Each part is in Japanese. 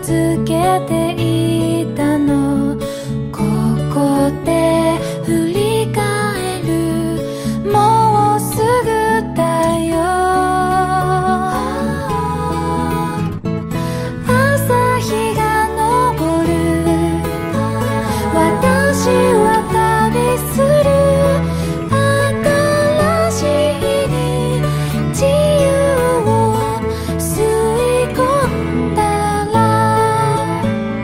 続けていたの。ここで振り返る、もうすぐだよ。朝日が昇る、私は旅する。新しい日に自由を吸い込んだら、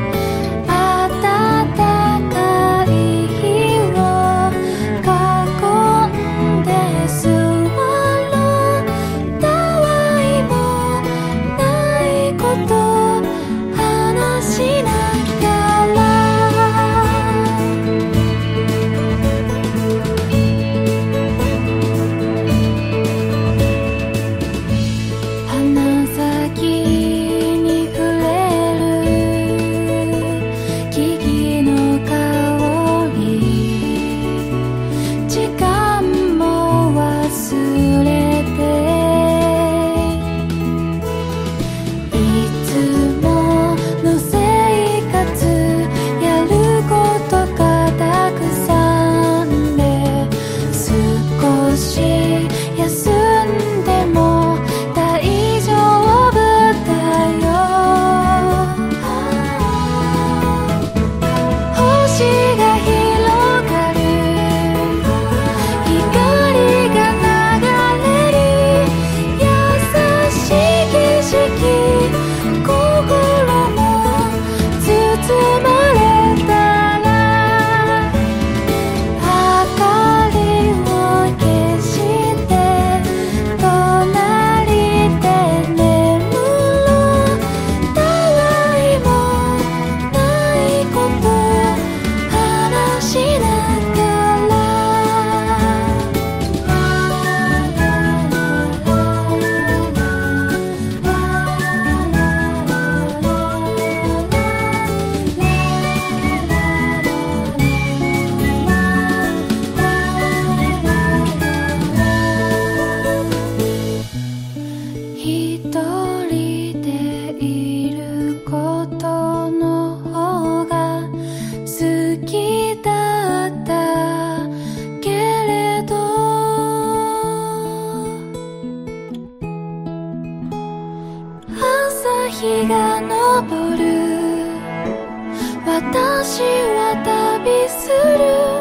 暖かい日を囲んで座ろう。たわいもないこと話しながら、鼻先に触れる木々の香り、時間も忘れて、いつもの生活、やることがたくさんで、少し休んでも大丈夫だよ。星が広がる、光が流れる、優しい景色、心も包まれたら、明かりを消して隣で眠ろう。たわいもないこと話しながら、一人でいることの方が好きだったけれど、朝日が昇る、私は旅する。